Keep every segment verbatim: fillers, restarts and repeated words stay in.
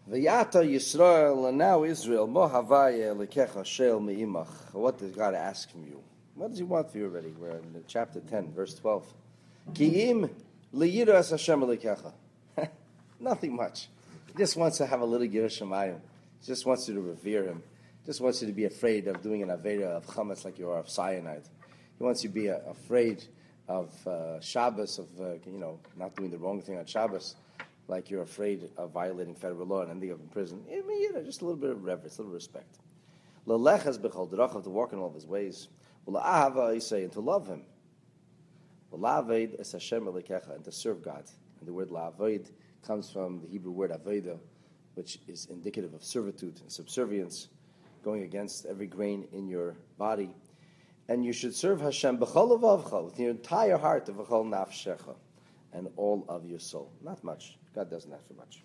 V'yata Yisrael, and now Israel, Mo Havaya Lekecha Shel Me'imach. What does God ask from you? What does He want for you already? We're in chapter ten, verse twelve. Ki'im liyiras Hashem Lekecha. Nothing much. He just wants to have a little Yiras Shamayim. He just wants you to revere Him. He just wants you to be afraid of doing an Aveda of Chametz like you are of cyanide. He wants you to be uh, afraid of uh, Shabbos, of uh, you know, not doing the wrong thing on Shabbos, like you're afraid of violating federal law and ending up in prison. I mean, you know, just a little bit of reverence, a little respect. L'lechas b'chol derachav, to walk in all of His ways. L'ahava, He say, and to love Him. L'aved es Hashem elikecha, and to serve God. And the word la'aved comes from the Hebrew word aveda, which is indicative of servitude and subservience, going against every grain in your body. And you should serve Hashem b'chol levavcha, with your entire heart, of b'chol nafshecha, and all of your soul. Not much. God doesn't ask for much.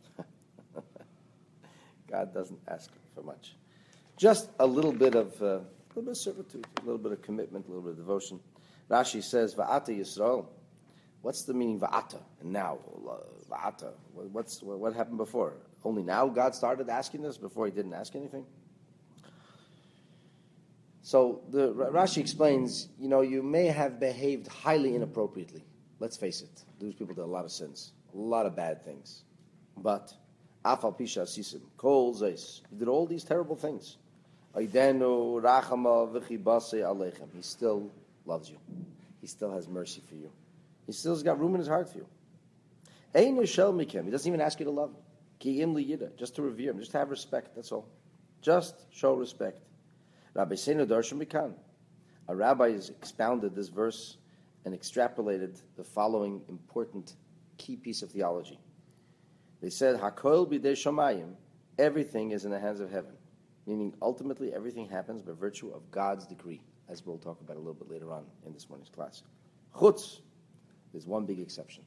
God doesn't ask for much. Just a little bit of uh, a little bit of servitude, a little bit of commitment, a little bit of devotion. Rashi says, "Va'ata Yisrael." What's the meaning va'ata? And now, va'ata. What's what happened before? Only now God started asking this. Before He didn't ask anything. So the Rashi explains, you know, you may have behaved highly inappropriately. Let's face it, those people did a lot of sins, a lot of bad things. But afal pisha sisim kol zeis, you did all these terrible things. Aidenu rachama v'chibase aleichem. He still loves you. He still has mercy for you. He still's got room in His heart for you. Ein yishel mikem. He doesn't even ask you to love Him. Ki im liyida, just to revere Him, just to have respect. That's all. Just show respect. Rabbi Seinu Darshan Mikan. A rabbi has expounded this verse and extrapolated the following important key piece of theology. They said, Hakol b'dei shamayim, everything is in the hands of heaven. Meaning, ultimately, everything happens by virtue of God's decree, as we'll talk about a little bit later on in this morning's class. Chutz, there's one big exception.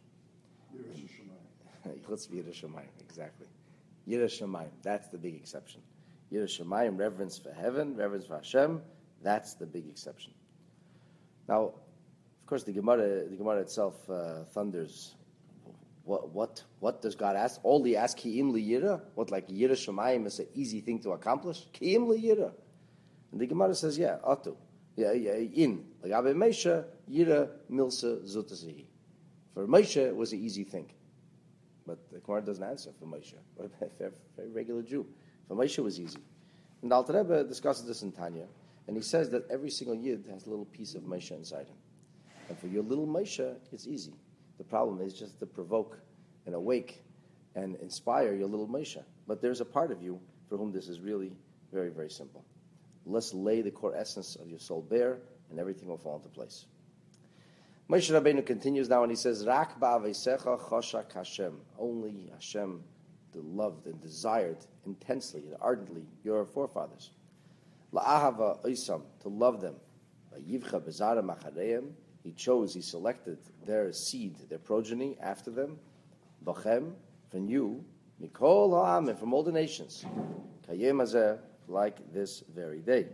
Chutz v'yiras shamayim, exactly. Yiras shamayim, that's the big exception. Yiras shamayim, reverence for heaven, reverence for Hashem, that's the big exception. Now, of course, the Gemara, the Gemara itself uh, thunders. What, what, what does God ask? All He asks, Ki'im liyira? What, like Yiras Shamayim is an easy thing to accomplish? Ki'im liyira. And the Gemara says, yeah, atu. Yeah, yeah, in. Like Abbe Moshe, Yira milsa zutazihi. For Moshe, it was an easy thing. But the Gemara doesn't answer for Moshe. What about a very regular Jew? For Moshe, it was easy. And the Alter Rebbe discusses this in Tanya, and he says that every single Yid has a little piece of Moshe inside him. And for your little Moshe, it's easy. The problem is just to provoke and awake and inspire your little Moshe. But there's a part of you for whom this is really very, very simple. Let's lay the core essence of your soul bare, and everything will fall into place. Moshe Rabbeinu continues now, and he says, Rak ba'aveisecha choshak Hashem. Only Hashem, the loved and desired intensely and ardently your forefathers. La'ahava oisam, to love them. Vayivcha bezara machareim. He chose, he selected their seed, their progeny after them. Bachem, from you, Mikol ha'amim, from all the nations. Kayem hazeh, like this very day.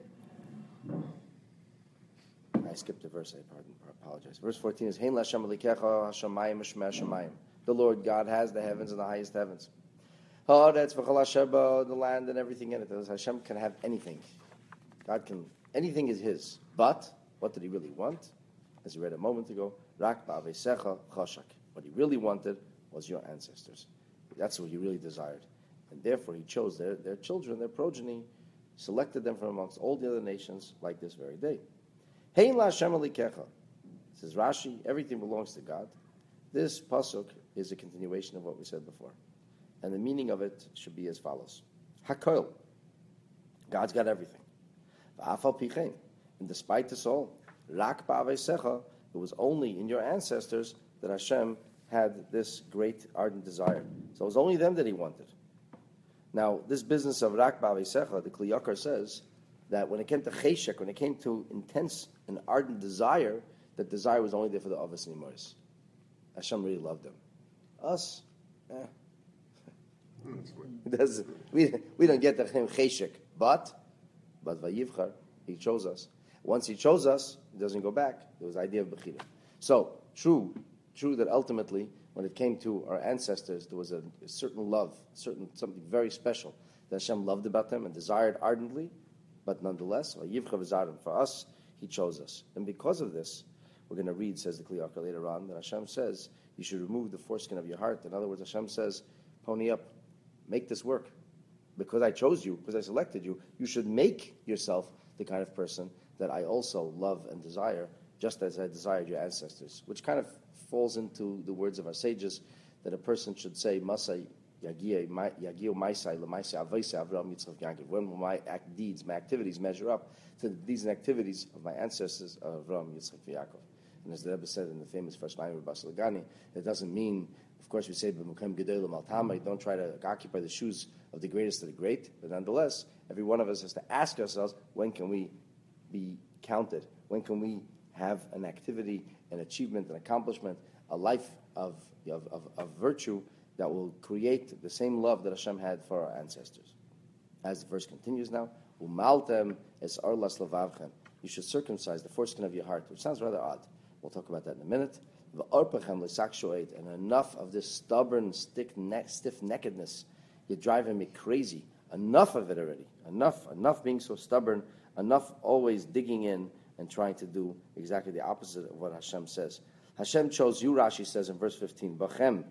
I skipped a verse, I pardon, apologize. Verse fourteen is, Hein l'Hashem elikecha hashamayim v'shmei hashamayim. The Lord God has the heavens and the highest heavens. Ha'aretz v'chol hasheba, the land and everything in it. Hashem can have anything. God can, anything is His. But, what did He really want? As we read a moment ago, Rak ba'aveisecha choshak. What He really wanted was your ancestors. That's what He really desired. And therefore He chose their, their children, their progeny, selected them from amongst all the other nations like this very day. Hein la'Hashem elikecha. Says Rashi, everything belongs to God. This pasuk is a continuation of what we said before. And the meaning of it should be as follows. Hakol. God's got everything. V'afal pichein. And despite this all, Rak ba'aveisecha, it was only in your ancestors that Hashem had this great ardent desire. So it was only them that He wanted. Now, this business of Rak ba'aveisecha, the Kli Yakar says that when it came to cheshek, when it came to intense and ardent desire, that desire was only there for the Avos and Imaris. Hashem really loved them. Us, eh. we, we don't get the cheshek, but, but Vayivchar, He chose us. Once He chose us, He doesn't go back. There was the idea of Bechira. So, true, true that ultimately, when when it came to our ancestors, there was a, a certain love, certain something very special that Hashem loved about them and desired ardently, but nonetheless, for us, He chose us. And because of this, we're going to read, says the Kli Yakar later on, that Hashem says, you should remove the foreskin of your heart. In other words, Hashem says, pony up, make this work. Because I chose you, because I selected you, you should make yourself the kind of person that I also love and desire, just as I desired your ancestors. Which kind of falls into the words of our sages, that a person should say, Masai Yagiyo Maisai Lamaisai Avaisai Avram Yitzchak Yaakov. When will my act, deeds, my activities measure up to the deeds and activities of my ancestors, Avram, Yitzchak, Yaakov? And as the Rebbe said in the famous first line of Bas Lagani, it doesn't mean, of course, we say, don't try to occupy the shoes of the greatest of the great, but nonetheless, every one of us has to ask ourselves, when can we be counted? When can we have an activity, an achievement, an accomplishment, a life of, of, of, of virtue that will create the same love that Hashem had for our ancestors? As the verse continues now, Umaltem es arlas lavavchem. You should circumcise the foreskin of your heart, which sounds rather odd. We'll talk about that in a minute. And enough of this stubborn, stiff neckedness. You're driving me crazy. Enough of it already. Enough. Enough being so stubborn. Enough always digging in and trying to do exactly the opposite of what Hashem says. Hashem chose you, Rashi says in verse fifteen. Bachem,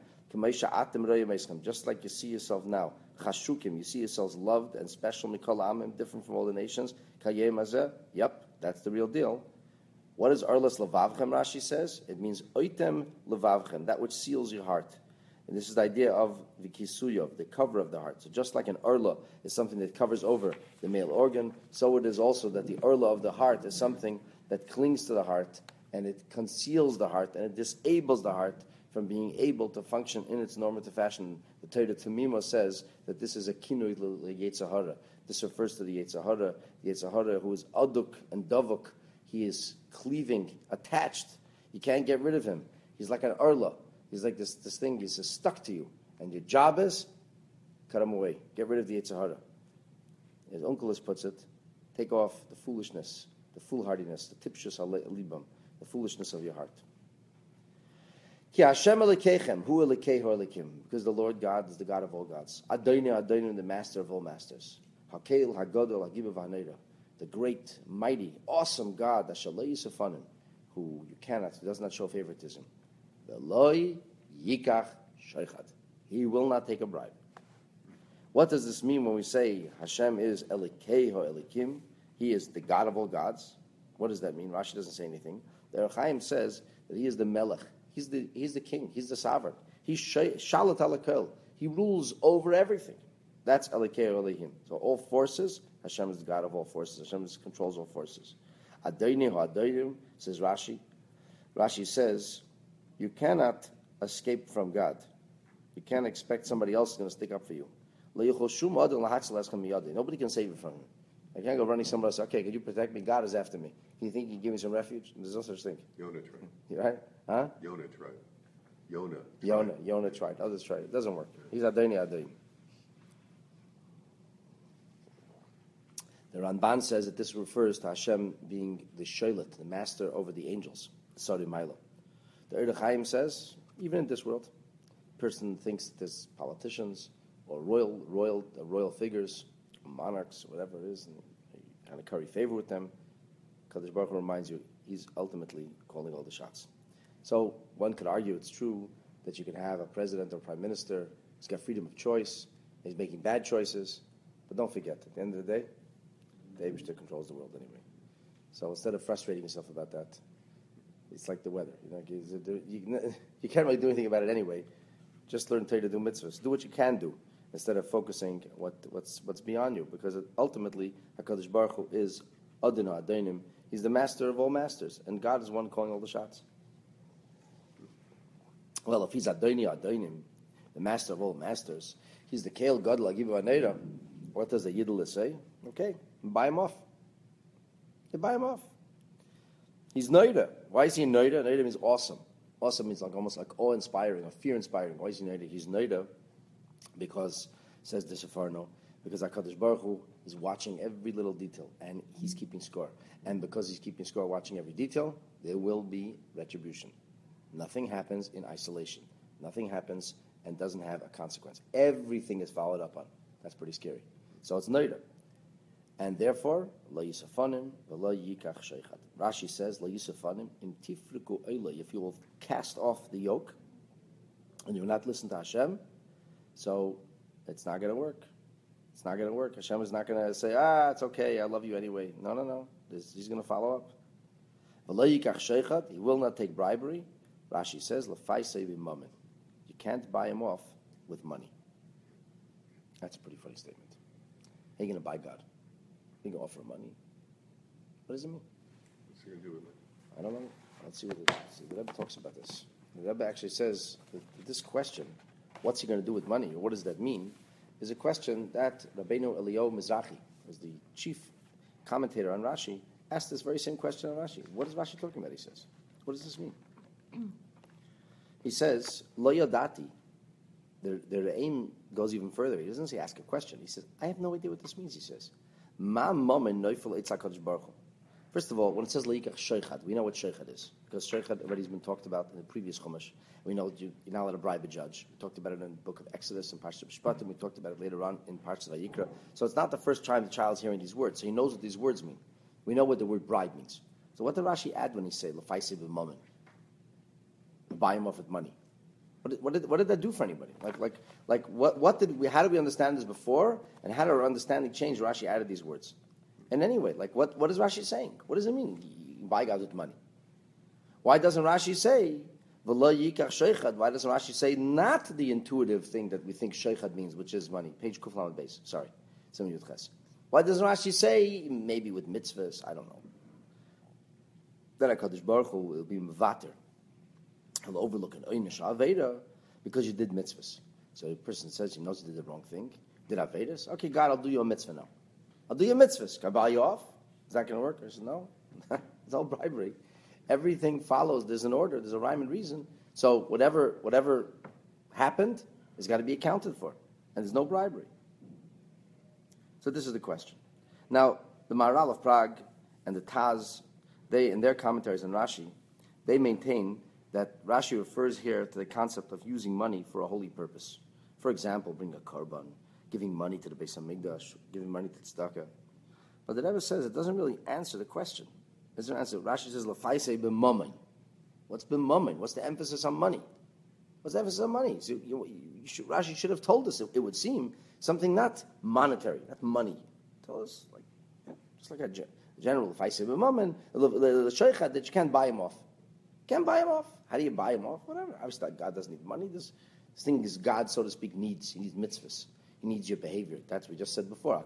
just like you see yourself now. Chashukim, you see yourselves loved and special. Mikol Amim, different from all the nations. Kayem Azeh, yep, that's the real deal. What is Arlas Levavchem, Rashi says? It means Oitem Levavchem, that which seals your heart. And this is the idea of the Kisuyov, the cover of the heart. So just like an Arla is something that covers over the male organ, so it is also that the Arla of the heart is something that clings to the heart, and it conceals the heart, and it disables the heart from being able to function in its normative fashion. The Torah Tamima says that this is a kinui Yetzer Hara. This refers to the Yetzer Hara, the Yetzer Hara who is aduk and davuk. He is cleaving, attached. You can't get rid of him. He's like an arla. He's like this, this thing. He's just stuck to you. And your job is, cut him away. Get rid of the Yetzer Hara. As Onkelos puts it, take off the foolishness, the foolhardiness, the tipshus alibam, the foolishness of your heart. Ki Hashem Elokeichem, hu Elokei hu Elokim, because the Lord God is the God of all gods. Adonai, Adonai, the master of all masters. Hakeil, Hagodol, Hagibav, Haneda. The great, mighty, awesome God, that Shalei Yisafanim, who you cannot, who does not show favoritism. Veloi Yikach Sheichad. He will not take a bribe. What does this mean when we say Hashem is Elokei ho Elokim? He is the God of all gods. What does that mean? Rashi doesn't say anything. The Or Chaim says that he is the Melech. He's the he's the king. He's the sovereign. He's Shalat Alakol. He rules over everything. That's Elokei Elohim. So all forces, Hashem is the God of all forces. Hashem is, controls all forces. Adonai Ha'adayim, says Rashi. Rashi says, you cannot escape from God. You can't expect somebody else is going to stick up for you. Nobody can save you from him. I can't go running somewhere else. Okay, can you protect me? God is after me. Can you think you can give me some refuge? There's no such thing. Yonah tried. You right? Huh? Yonah tried. Yonah. Yonah. Yonah tried. Others tried. It doesn't work. He's Adonai Adonai. The Ramban says that this refers to Hashem being the Sholet, the master over the angels, the Sari Milo. The Or Chaim says, even in this world, a person thinks that there's politicians or royal, royal, uh, royal figures, monarchs, whatever it is, and you kind of curry favor with them. Kadosh Baruch Hu reminds you, he's ultimately calling all the shots. So one could argue it's true that you can have a president or prime minister who's got freedom of choice, he's making bad choices, but don't forget, at the end of the day, the Eibishter controls the world anyway. So instead of frustrating yourself about that, it's like the weather. You know, you, you can't really do anything about it anyway. Just learn to do mitzvahs. Do what you can do instead of focusing what what's what's beyond you. Because ultimately, Hakadosh Baruch Hu is Adonai Adainim. He's the master of all masters, and God is one calling all the shots. Well, if he's Adonai Adainim, the master of all masters, he's the Keil Gadol Agivu Aneira. What does the Yiddish say? Okay, buy him off. You buy him off. He's Noida. Why is he Noida? Noida means awesome. Awesome means like almost like awe-inspiring or fear-inspiring. Why is he Noida? He's Noida because, says the Sefarno, because HaKadosh Baruch Hu is watching every little detail and he's keeping score. And because he's keeping score, watching every detail, there will be retribution. Nothing happens in isolation. Nothing happens and doesn't have a consequence. Everything is followed up on. That's pretty scary. So it's noida. And therefore, lo yisafanim v'lo yikach sheichat. Rashi says, lo yisafanim im tifriku oila. If you will cast off the yoke and you will not listen to Hashem, so it's not going to work. It's not going to work. Hashem is not going to say, ah, it's okay, I love you anyway. No, no, no. This, he's going to follow up. V'lo yikach sheichat. He will not take bribery. Rashi says, l'faisei b'mammon. You can't buy him off with money. That's a pretty funny statement. How are you going to buy God? You can offer money. What does it mean? What's he going to do with it? I don't know. Let's see what the, see, the Rebbe talks about this. The Rebbe actually says that this question, what's he going to do with money, or what does that mean, is a question that Rabbeinu Eliyahu Mizrahi, as the chief commentator on Rashi, asked this very same question on Rashi. What is Rashi talking about, he says? What does this mean? He says, Lo yadati. Their, their aim goes even further. He doesn't say ask a question. He says, I have no idea what this means, he says. Ma momen noifel eitz HaKadosh Baruch Hu. First of all, when it says leikach sheichad, we know what sheichad is, because sheichad already has been talked about in the previous chumash. We know you, you're not allowed to bribe a judge. We talked about it in the book of Exodus and Parshat Mishpatim. We talked about it later on in Parshat Vayikra. So it's not the first time the child's hearing these words, so he knows what these words mean. We know what the word bribe means. So what did Rashi add when he said lefaisei b'momen? Buy him off with money. What did, what did what did that do for anybody? Like like like what what did we? How did we understand this before? And how did our understanding change? Rashi added these words. And anyway, like what what is Rashi saying? What does it mean? You buy God with money. Why doesn't Rashi say v'lo yikach sheichad? Why doesn't Rashi say not the intuitive thing that we think sheichad means, which is money? Page Kuf Lamed Beis. Sorry, Simon Yud Ches. Why doesn't Rashi say maybe with mitzvahs? I don't know. Then HaKadosh Baruch Hu will be mevater. He'll overlook an oynish aveda because you did mitzvahs. So a person says he knows he did the wrong thing. Did avedas? Okay, God, I'll do you a mitzvah now. I'll do you a mitzvahs. Can I buy you off? Is that going to work? I said, no. It's all bribery. Everything follows. There's an order. There's a rhyme and reason. So whatever whatever happened has got to be accounted for. And there's no bribery. So this is the question. Now, the Maharal of Prague and the Taz, they, in their commentaries on Rashi, they maintain that Rashi refers here to the concept of using money for a holy purpose. For example, bring a korban, giving money to the Beis HaMikdash, giving money to tzedakah. But the Rebbe says it doesn't really answer the question. It doesn't answer. Rashi says, L'faisei b'momen. What's b'momen? What's the emphasis on money? What's the emphasis on money? So you, you should, Rashi should have told us, it, it would seem, something not monetary, not money. Tell us, like, yeah, just like a general, L'faisei b'momen, the sheichad, that you can't buy him off. Can't buy him off. How do you buy him off? Whatever. Obviously, God doesn't need money. This, this thing is God, so to speak, needs. He needs mitzvahs. He needs your behavior. That's what we just said before.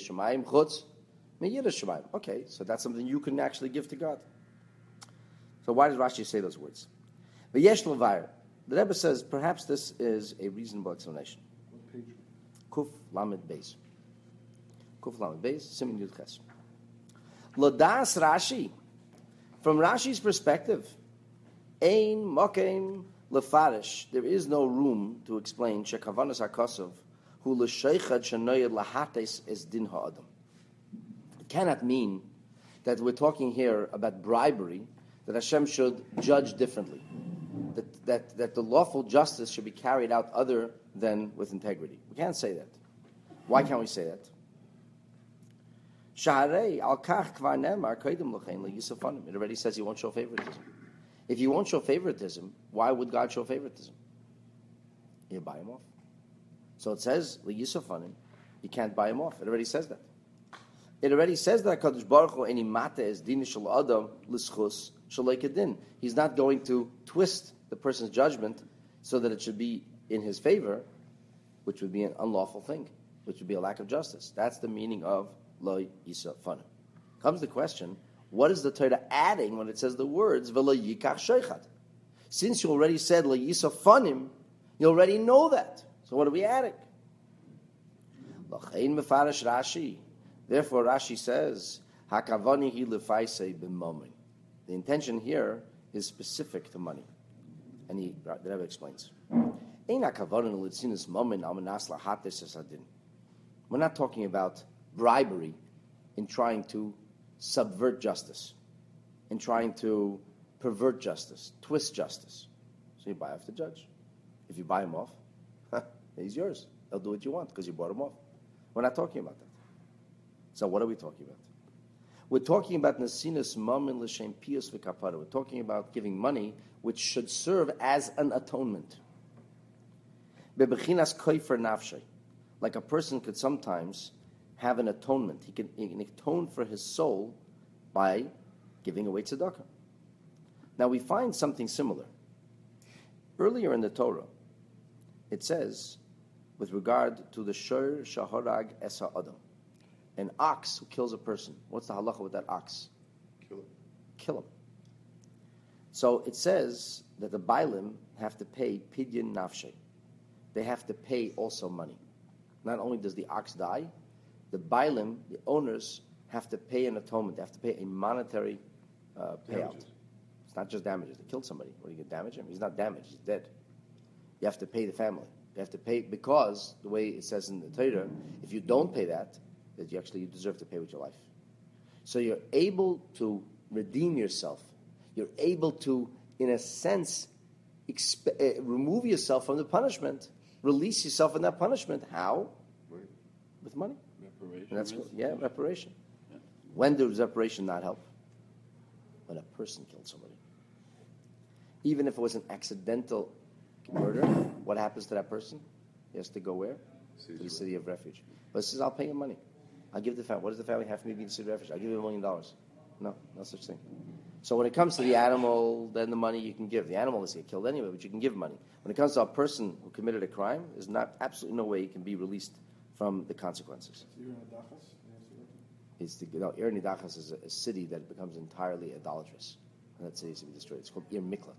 Okay, so that's something you can actually give to God. So why does Rashi say those words? V'yesh l'vayr. The Rebbe says perhaps this is a reasonable explanation. What page? Kuf Lamed Beis. Kuf Lamed Beis. Siman Yud Ches. L'das Rashi. From Rashi's perspective, Ein mokem lefarish. There is no room to explain shekavanas hakosov hu l'sheichad shenoyed lahates es din ha'adam. It cannot mean that we're talking here about bribery, that Hashem should judge differently, that that that the lawful justice should be carried out other than with integrity. We can't say that. Why can't we say that? Shaharei al kach kvar nemar koydem l'chein le'yisafanim. It already says he won't show favoritism. If you won't show favoritism, why would God show favoritism? You buy him off. So it says, L'yisafanim, you can't buy him off. It already says that. It already says that HaKadosh Baruch Hu eni mata es din shel adam l'schus shalei kedin. He's not going to twist the person's judgment so that it should be in his favor, which would be an unlawful thing, which would be a lack of justice. That's the meaning of lo yisafanim. Comes the question, what is the Torah adding when it says the words v'lo yikach sheichad? Since you already said lo yisafanim, you already know that. So what are we adding? L'chein mefarash Rashi. Therefore, Rashi says hakavani hi lefaisei b'momen. The intention here is specific to money, and he the Rebbe explains. Ein hakavani l'tzinas momen al menas lahates esadin. We're not talking about bribery in trying to subvert justice, in trying to pervert justice, twist justice. So you buy off the judge. If you buy him off, he's yours. He'll do what you want because you bought him off. We're not talking about that. So what are we talking about? We're talking about nasinas mamin l'shem pius v'kapara. We're talking about giving money which should serve as an atonement. Bebechinas koifer nafshay. Like a person could sometimes have an atonement. He can, he can atone for his soul by giving away tzedakah. Now we find something similar. Earlier in the Torah, it says, with regard to the shor shahorag es ha'adam, an ox who kills a person. What's the halacha with that ox? Kill him. Kill him. So it says that the bailim have to pay pidyon nafshe. They have to pay also money. Not only does the ox die, the bailim, the owners, have to pay an atonement. They have to pay a monetary uh, payout. Damages. It's not just damages. They killed somebody. What, are you going to damage him? He's not damaged. He's dead. You have to pay the family. You have to pay because the way it says in the Torah, if you don't pay that, that you actually you deserve to pay with your life. So you're able to redeem yourself. You're able to, in a sense, exp- uh, remove yourself from the punishment, release yourself from that punishment. How? Right. With money. Reparation. And that's yes. yeah, reparation. Yeah. When does reparation not help? When a person killed somebody. Even if it was an accidental murder, what happens to that person? He has to go where? To the city of refuge. But it says, I'll pay him money. I'll give the family. What does the family have for me being the city of refuge? I'll give you a million dollars. No, no such thing. So when it comes to the animal, then the money you can give. The animal is get killed anyway, but you can give money. When it comes to a person who committed a crime, there's not absolutely no way he can be released from the consequences. It's the, no, Ir Nidachas is a, a city that becomes entirely idolatrous. And that city is to be destroyed. It's called Ir Miklat.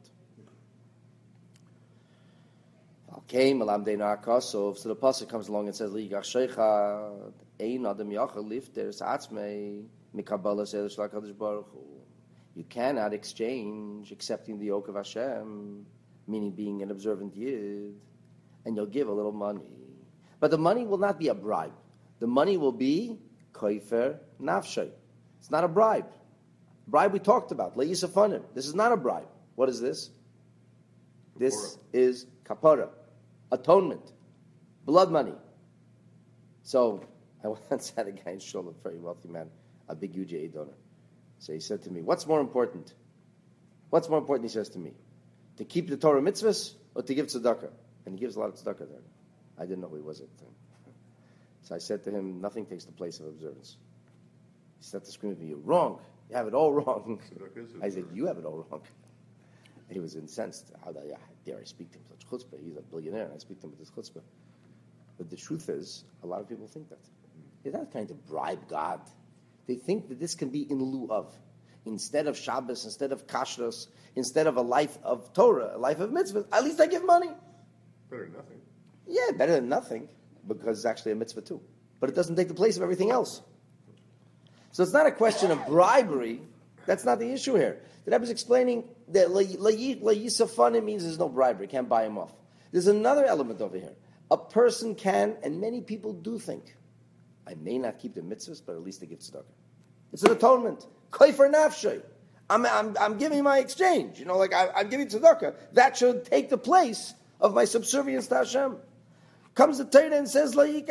Okay, Malam Deinar Kasov. So the pasuk comes along and says, Li'igach Sheicha, Ein Adam Yachal Lifter Satzmei, Mikabala Seidosh LaKadosh Baruch Hu. You cannot exchange accepting the yoke of Hashem, meaning being an observant Yid, and you'll give a little money. But the money will not be a bribe. The money will be koifer nafshay. It's not a bribe. Bribe we talked about. Le'isafanim. This is not a bribe. What is this? This is kapara, atonement, blood money. So I once had a guy in Shul, a very wealthy man, a big U J A donor. So he said to me, what's more important? What's more important, he says to me, to keep the Torah mitzvahs or to give tzedakah? And he gives a lot of tzedakah there. I didn't know who he was at the time. So I said to him, nothing takes the place of observance. He started to scream at me, you're wrong. You have it all wrong. I said, you have it all wrong. He was incensed. How dare I speak to him such chutzpah? He's a billionaire, and I speak to him with this chutzpah. But the truth is, a lot of people think that. They're not trying to bribe God. They think that this can be in lieu of. Instead of Shabbos, instead of kashrus, instead of a life of Torah, a life of mitzvah, at least I give money. Better than nothing. Yeah, better than nothing, because it's actually a mitzvah too. But it doesn't take the place of everything else. So it's not a question of bribery. That's not the issue here. The Rebbe is explaining that la'yisafana means there's no bribery. You can't buy him off. There's another element over here. A person can, and many people do think, I may not keep the mitzvahs, but at least I give tzedakah. It's an atonement. Koifer nafshay. I'm, I'm, I'm giving my exchange. You know, like I, I'm giving tzedakah. That should take the place of my subservience to Hashem. Comes the Torah and says, no amount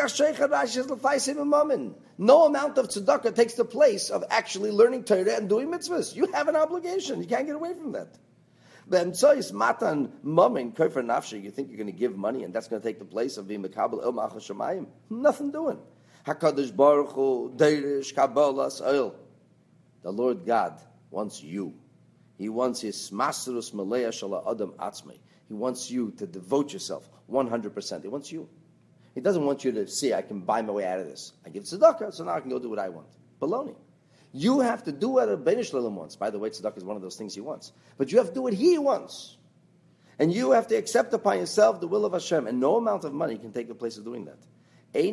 of tzedakah takes the place of actually learning Torah and doing mitzvahs. You have an obligation. You can't get away from that. Matan mammon koifer nafshay. You think you're going to give money and that's going to take the place of being mekabel el machas shemayim? Nothing doing. Hakadosh Baruch Hu deirish kabbalas oil. The Lord God wants you. He wants his masrus maleya shala adam atzmei. He wants you to devote yourself one hundred percent. He wants you. He doesn't want you to see, I can buy my way out of this. I give tzedakah, so now I can go do what I want. Baloney. You have to do what a Bnei Shalom wants. By the way, tzedakah is one of those things he wants. But you have to do what he wants. And you have to accept upon yourself the will of Hashem. And no amount of money can take the place of doing that. He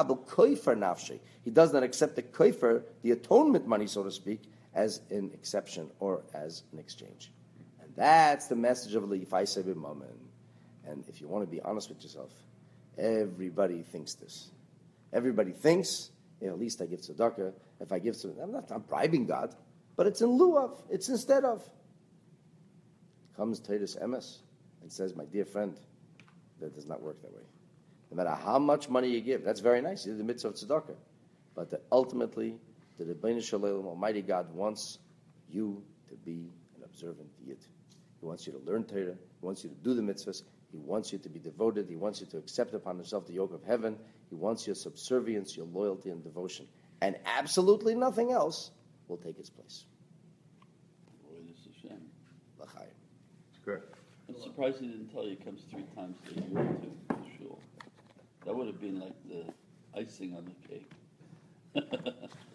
does not accept the koifer, the atonement money, so to speak, as an exception or as an exchange. And that's the message of L'Yifaisei B'Mammon. And if you want to be honest with yourself, everybody thinks this. Everybody thinks, yeah, at least I give tzedakah. If I give tzedakah, I'm not I'm bribing God, but it's in lieu of, it's instead of. Comes Titus Emes and says, my dear friend, That does not work that way. No matter how much money you give, that's very nice. You did the mitzvah of tzedakah. But the, ultimately, the Rebbeinu Shalom, Almighty God, wants you to be an observant Yid. He wants you to learn Torah. He wants you to do the mitzvahs. He wants you to be devoted. He wants you to accept upon himself the yoke of heaven. He wants your subservience, your loyalty, and devotion. And absolutely nothing else will take its place. L'chaim. It's correct. I'm surprised he didn't tell you he comes three times a year to the shul. That would have been like the icing on the cake.